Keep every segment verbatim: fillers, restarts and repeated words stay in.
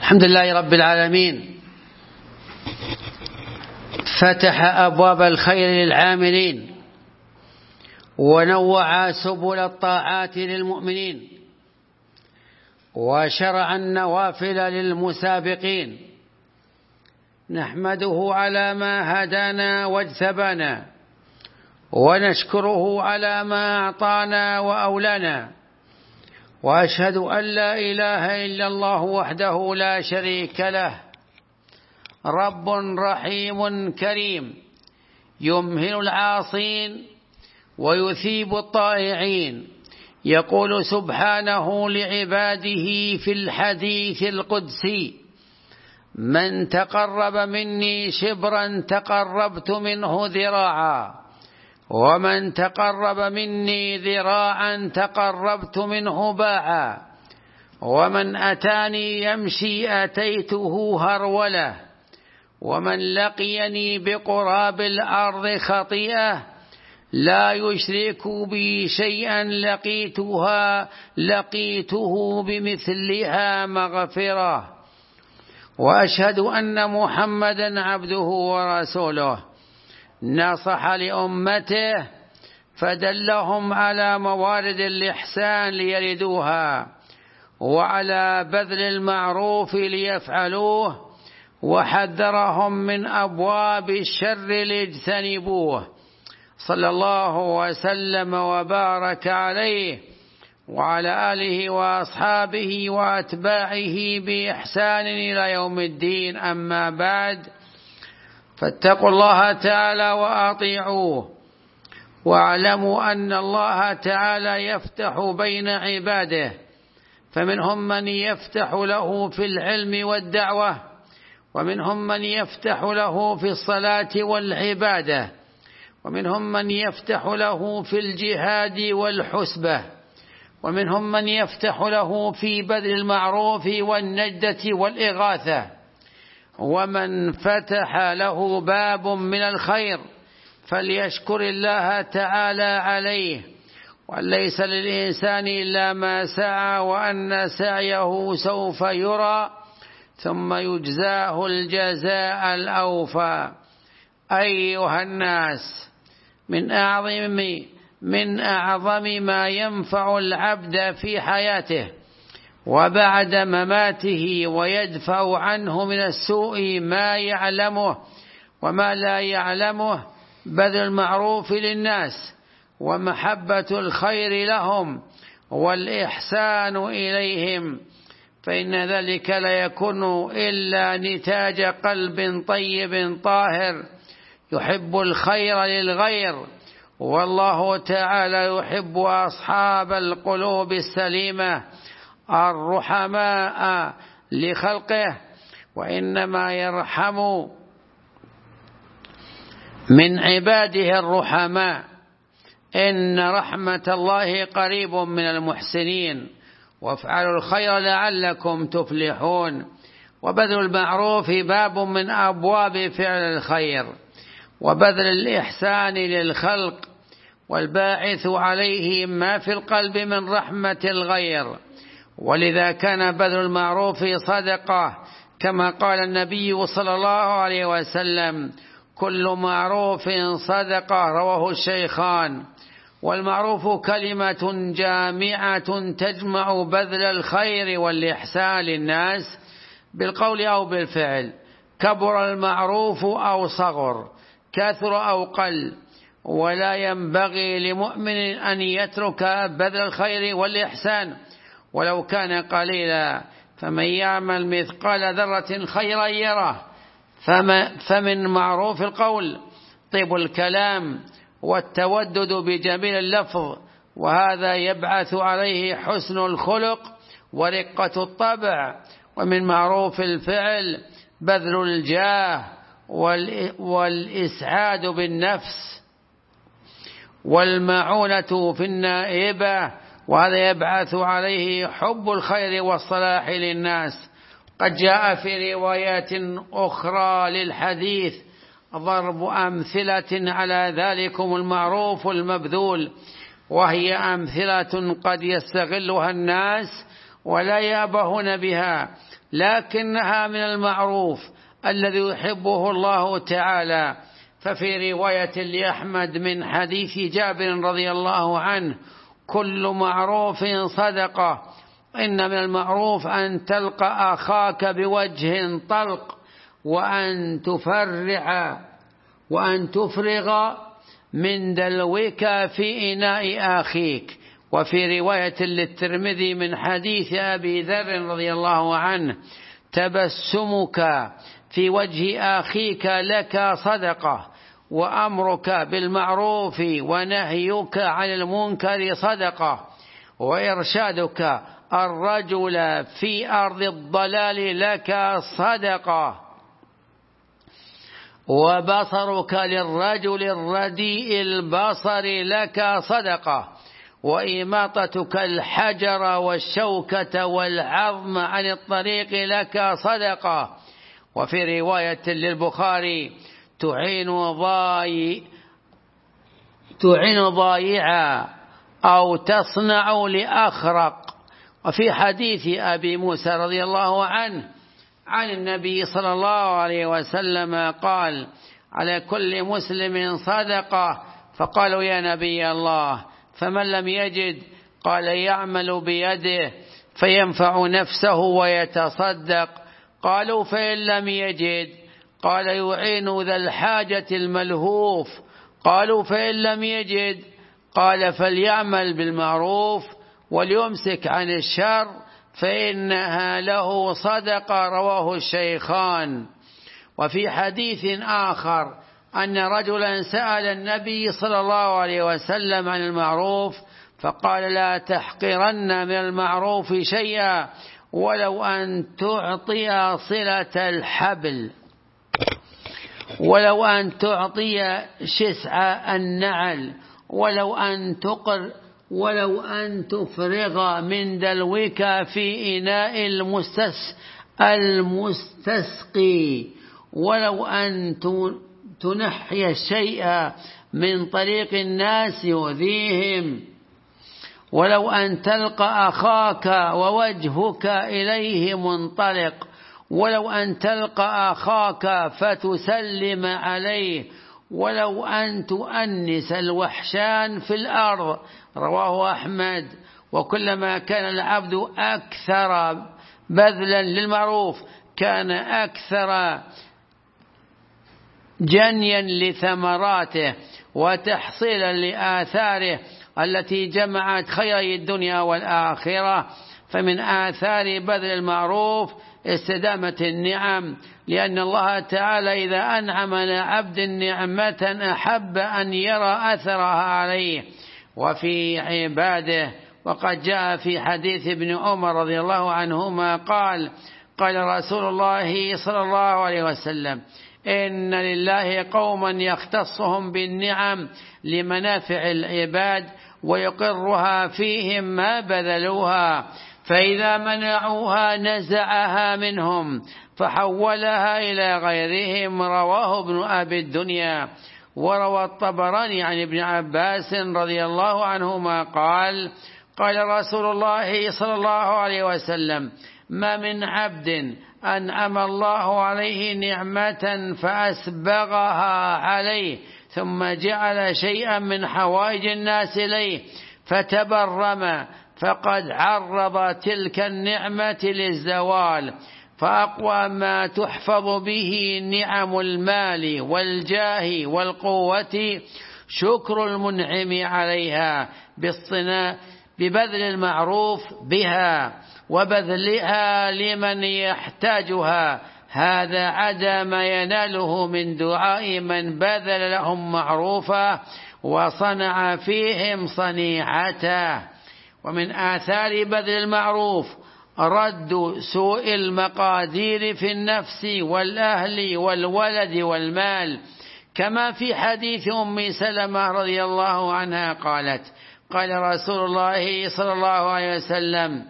الحمد لله رب العالمين، فتح أبواب الخير للعاملين ونوع سبل الطاعات للمؤمنين وشرع النوافل للمسابقين. نحمده على ما هدانا واجتبانا ونشكره على ما أعطانا وأولانا، وأشهد أن لا إله إلا الله وحده لا شريك له، رب رحيم كريم يمهل العاصين ويثيب الطائعين. يقول سبحانه لعباده في الحديث القدسي: من تقرب مني شبرا تقربت منه ذراعا، ومن تقرب مني ذراعا تقربت منه باعا، ومن أتاني يمشي أتيته هرولة، ومن لقيني بقراب الأرض خطيئة لا يشرك بي شيئا لقيتها لقيته بمثلها مغفرة. وأشهد أن محمدا عبده ورسوله، نصح لأمته فدلهم على موارد الإحسان ليردوها، وعلى بذل المعروف ليفعلوه، وحذرهم من أبواب الشر ليجتنبوه، صلى الله وسلم وبارك عليه وعلى آله وأصحابه وأتباعه بإحسان إلى يوم الدين. أما بعد، فاتقوا الله تعالى وأطيعوه، واعلموا أن الله تعالى يفتح بين عباده، فمنهم من يفتح له في العلم والدعوة، ومنهم من يفتح له في الصلاة والعبادة، ومنهم من يفتح له في الجهاد والحسبة، ومنهم من يفتح له في بذل المعروف والنجدة والإغاثة. ومن فتح له باب من الخير فليشكر الله تعالى عليه، وأن ليس للإنسان إلا ما سعى، وأن سعيه سوف يرى ثم يجزاه الجزاء الأوفى. أيها الناس، من أعظم من أعظم ما ينفع العبد في حياته وبعد مماته ويدفع عنه من السوء ما يعلمه وما لا يعلمه بذل المعروف للناس، ومحبة الخير لهم، والإحسان إليهم، فإن ذلك لا يكون إلا نتاج قلب طيب طاهر يحب الخير للغير، والله تعالى يحب أصحاب القلوب السليمة الرحماء لخلقه، وإنما يرحم من عباده الرحماء. إن رحمة الله قريب من المحسنين، وافعلوا الخير لعلكم تفلحون. وبذل المعروف باب من أبواب فعل الخير وبذل الإحسان للخلق، والباعث عليه ما في القلب من رحمة الغير، ولذا كان بذل المعروف صدقة، كما قال النبي صلى الله عليه وسلم: كل معروف صدقة، رواه الشيخان. والمعروف كلمة جامعة تجمع بذل الخير والإحسان للناس بالقول أو بالفعل، كبر المعروف أو صغر، كثر أو قل، ولا ينبغي لمؤمن أن يترك بذل الخير والإحسان ولو كان قليلا. فمن يعمل مثقال ذرة خيرا يره. فمن معروف القول طيب الكلام والتودد بجميل اللفظ، وهذا يبعث عليه حسن الخلق ورقة الطبع. ومن معروف الفعل بذل الجاه والإسعاد بالنفس والمعونة في النائبة، وهذا يبعث عليه حب الخير والصلاح للناس. قد جاء في روايات أخرى للحديث ضرب أمثلة على ذلكم المعروف المبذول، وهي أمثلة قد يستغلها الناس ولا يأبهون بها، لكنها من المعروف الذي يحبه الله تعالى. ففي رواية لأحمد من حديث جابر رضي الله عنه: كل معروف صدقة، إن من المعروف أن تلقى أخاك بوجه طلق، وأن تفرع وأن تفرغ من دلوك في إناء أخيك. وفي رواية للترمذي من حديث أبي ذر رضي الله عنه: تبسمك في وجه أخيك لك صدقة، وأمرك بالمعروف ونهيك عن المنكر صدقة، وإرشادك الرجل في أرض الضلال لك صدقة، وبصرك للرجل الرديء البصر لك صدقة، وإماطتك الحجر والشوكة والعظم عن الطريق لك صدقة. وفي رواية للبخاري: تعين ضاي تعين ضايعا أو تصنع لأخرق. وفي حديث أبي موسى رضي الله عنه عن النبي صلى الله عليه وسلم قال: على كل مسلم صدقة. فقالوا: يا نبي الله، فمن لم يجد؟ قال: يعمل بيده فينفع نفسه ويتصدق. قالوا: فإن لم يجد؟ قال: يعين ذا الحاجة الملهوف. قالوا: فإن لم يجد؟ قال: فليعمل بالمعروف وليمسك عن الشر فإنها له صدقة. رواه الشيخان. وفي حديث آخر أن رجلا سأل النبي صلى الله عليه وسلم عن المعروف، فقال: لا تحقرن من المعروف شيئا ولو أن تعطي صلة الحبل، ولو أن تعطي شسع النعل، ولو أن تقر ولو أن تفرغ من دلوك في إناء المستس المستسقي، ولو أن تنحي الشيء من طريق الناس يؤذيهم، ولو أن تلقى أخاك ووجهك إليه منطلق، ولو أن تلقى أخاك فتسلم عليه، ولو أن تؤنس الوحشان في الأرض. رواه أحمد. وكلما كان العبد أكثر بذلا للمعروف كان أكثر جنيا لثمراته وتحصيلا لآثاره التي جمعت خيري الدنيا والآخرة. فمن آثار بذل المعروف استدامة النعم، لأن الله تعالى إذا أنعم على عبد نعمة أحب أن يرى أثرها عليه وفي عباده. وقد جاء في حديث ابن عمر رضي الله عنهما قال: قال رسول الله صلى الله عليه وسلم: إن لله قوما يختصهم بالنعم لمنافع العباد ويقرها فيهم ما بذلوها، فإذا منعوها نزعها منهم فحولها إلى غيرهم. رواه ابن أبي الدنيا. وروى الطبراني عن ابن عباس رضي الله عنهما قال: قال رسول الله صلى الله عليه وسلم: ما من عبد أنعم الله عليه نعمة فأسبغها عليه ثم جعل شيئا من حوائج الناس إليه فتبرم فقد عرض تلك النعمة للزوال. فأقوى ما تحفظ به نعم المال والجاه والقوة شكر المنعم عليها بالصناعة ببذل المعروف بها وبذلها لمن يحتاجها. هذا عدا ما يناله من دعاء من بذل لهم معروفا وصنع فيهم صنيعته. ومن آثار بذل المعروف رد سوء المقادير في النفس والأهل والولد والمال، كما في حديث أم سلمة رضي الله عنها قالت: قال رسول الله صلى الله عليه وسلم: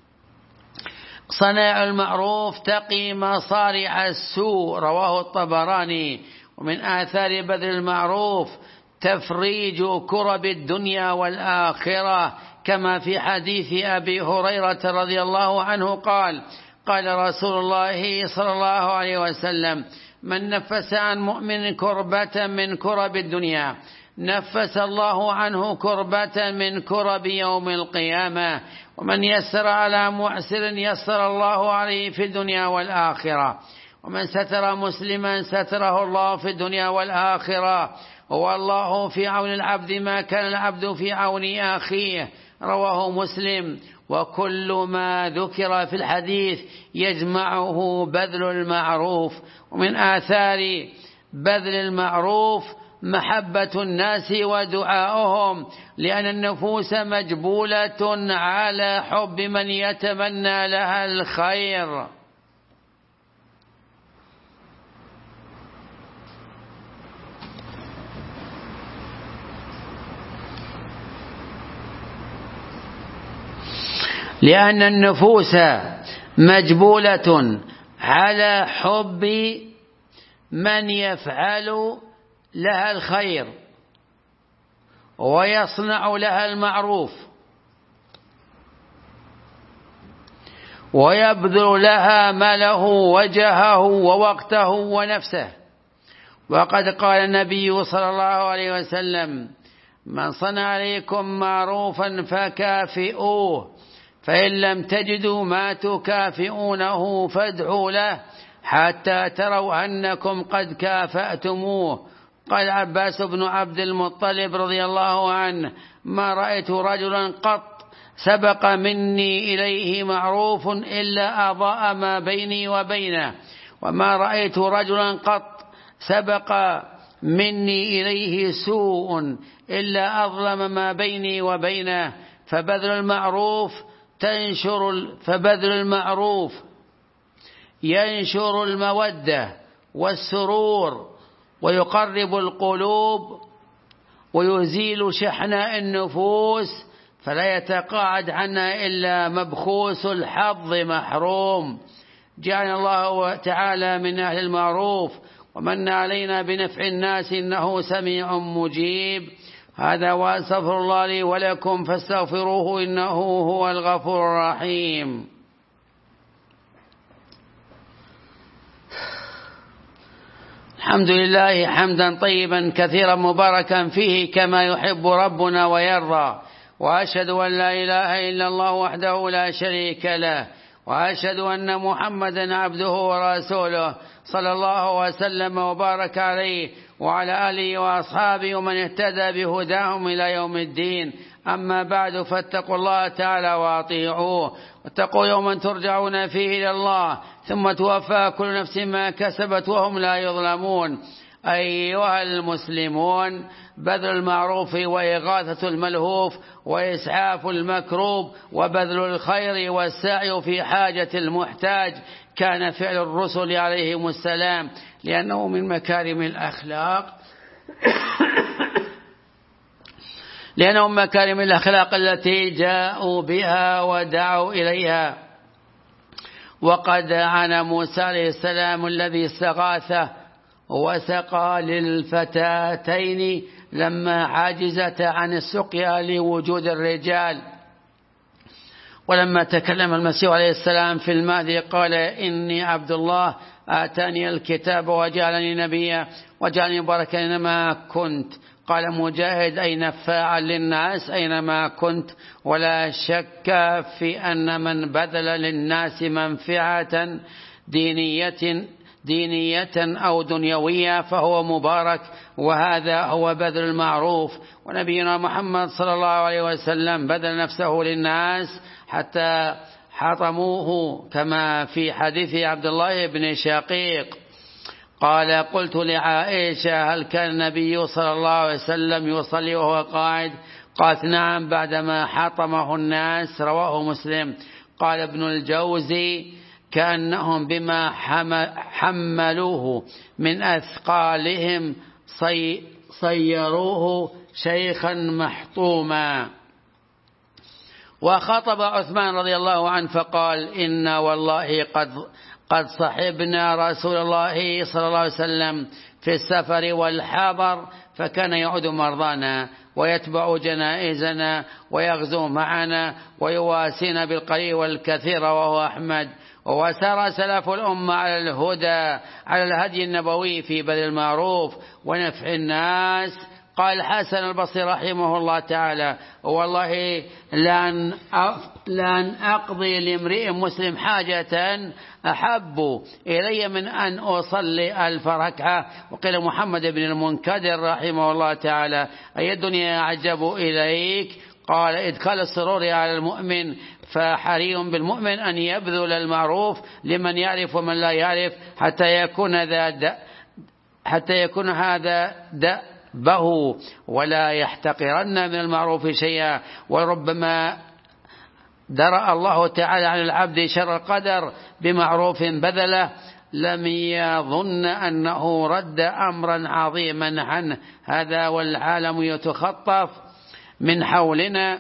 صناع المعروف تقي مصارع السوء. رواه الطبراني. ومن آثار بذل المعروف تفريج كرب الدنيا والآخرة، كما في حديث أبي هريرة رضي الله عنه قال قال رسول الله صلى الله عليه وسلم: من نفس عن مؤمن كربة من كرب الدنيا نفس الله عنه كربة من كرب يوم القيامة، ومن يسر على معسر يسر الله عليه في الدنيا والآخرة، ومن ستر مسلما ستره الله في الدنيا والآخرة، والله في عون العبد ما كان العبد في عون أخيه. رواه مسلم. وكل ما ذكر في الحديث يجمعه بذل المعروف، ومن آثار بذل المعروف محبة الناس ودعاؤهم، لأن النفوس مجبولة على حب من يتمنى لها الخير. لأن النفوس مجبولة على حب من يفعل لها الخير ويصنع لها المعروف ويبذل لها ماله وجهه ووقته ونفسه. وقد قال النبي صلى الله عليه وسلم: من صنع عليكم معروفا فكافئوه، فإن لم تجدوا ما تكافئونه فادعوا له حتى تروا أنكم قد كافأتموه. قال عباس بن عبد المطلب رضي الله عنه: ما رأيت رجلا قط سبق مني إليه معروف إلا أضاء ما بيني وبينه، وما رأيت رجلا قط سبق مني إليه سوء إلا أظلم ما بيني وبينه. فبذل المعروف تنشر فبذل المعروف ينشر المودة والسرور ويقرب القلوب ويزيل شحناء النفوس، فلا يتقاعد عنها إلا مبخوس الحظ محروم. جعلنا الله تعالى من أهل المعروف ومن علينا بنفع الناس، إنه سميع مجيب. هذا وأستغفر الله لي ولكم فاستغفروه إنه هو الغفور الرحيم. الحمد لله حمدا طيبا كثيرا مباركا فيه كما يحب ربنا ويرضى، وأشهد أن لا إله إلا الله وحده لا شريك له، وأشهد أن محمدا عبده ورسوله صلى الله وسلم وبارك عليه وعلى آله وأصحابه ومن اهتدى بهداهم إلى يوم الدين. أما بعد، فاتقوا الله تعالى وأطيعوه، واتقوا يوما ترجعون فيه إلى الله ثم توفى كل نفس ما كسبت وهم لا يظلمون. أيها المسلمون، بذل المعروف وإغاثة الملهوف وإسعاف المكروب وبذل الخير والسعي في حاجة المحتاج كان فعل الرسل عليهم السلام، لأنه من مكارم الأخلاق لأنه من مكارم الأخلاق التي جاءوا بها ودعوا إليها. وقد عانى موسى عليه السلام الذي استغاث وسقى للفتاتين لما عجزت عن السقيا لوجود الرجال. ولما تكلم المسيح عليه السلام في المهدي قال: إني عبد الله آتاني الكتاب وجعلني نبيا وجعلني مباركا أينما كنت. قال مجاهد: أي نفاعا للناس أينما كنت. ولا شك في أن من بذل للناس منفعة دينية دينية أو دنيوية فهو مبارك، وهذا هو بذل المعروف. ونبينا محمد صلى الله عليه وسلم بذل نفسه للناس حتى حطموه، كما في حديث عبد الله بن شقيق قال: قلت لعائشة: هل كان النبي صلى الله عليه وسلم يصلي وهو قاعد؟ قالت: نعم، بعدما حطمه الناس. رواه مسلم. قال ابن الجوزي: كأنهم بما حملوه من أثقالهم صيروه شيخا محطوما. وخطب عثمان رضي الله عنه فقال: إن والله قد قد صحبنا رسول الله صلى الله عليه وسلم في السفر والحضر، فكان يعود مرضانا ويتبع جنائزنا ويغزو معنا ويواسينا بالقليل والكثير، وهو أحمد. وسار سلف الأمة على الهدى على الهدي النبوي في بذل المعروف ونفع الناس. قال الحسن البصري رحمه الله تعالى: والله لأن لأن أقضي لامرئ مسلم حاجة أحب إلي من أن أصلي ألف ركعة. وقيل محمد بن المنكدر رحمه الله تعالى: أي الدنيا أعجب إليك؟ قال: إدخال السرور على المؤمن، فحري بالمؤمن أن يبذل المعروف لمن يعرف ومن لا يعرف حتى يكون ذا حتى يكون هذا دأبه ولا يحتقرن من المعروف شيئا. وربما درأ الله تعالى عن العبد شر القدر بمعروف بذله لم يظن أنه رد أمرا عظيما عنه. هذا والعالم يتخطف من حولنا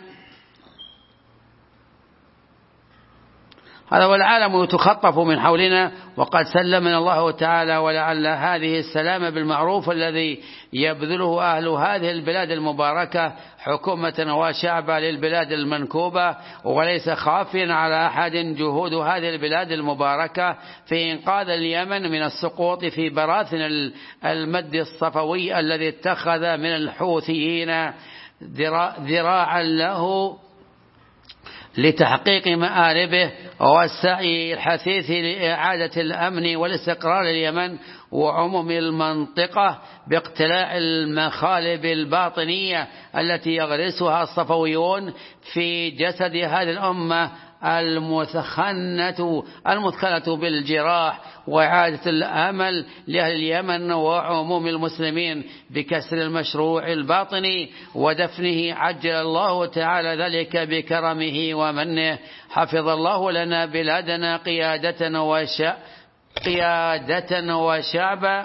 هذا والعالم يتخطف من حولنا وقد سلمنا الله تعالى. ولعل هذه السلامة بالمعروف الذي يبذله أهل هذه البلاد المباركة حكومة وشعبا للبلاد المنكوبة، وليس خافيا على أحد جهود هذه البلاد المباركة في إنقاذ اليمن من السقوط في براثن المد الصفوي الذي اتخذ من الحوثيين ذراعا له لتحقيق مآربه، والسعي الحثيث لإعادة الأمن والاستقرار لليمن وعموم المنطقة باقتلاع المخالب الباطنية التي يغرسها الصفويون في جسد هذه الأمة المثخنة المثخنة بالجراح، وإعادة الأمل لأهل اليمن وعموم المسلمين بكسر المشروع الباطني ودفنه، عجل الله تعالى ذلك بكرمه ومنه. حفظ الله لنا بلادنا قيادة وشعب قيادة وشعبا،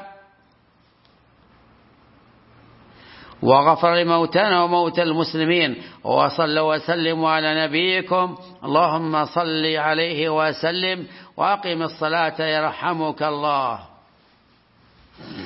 وغفر لموتانا وموتى المسلمين. وصلوا وسلموا على نبيكم، اللهم صل عليه وسلم وأقم الصلاة يرحمك الله.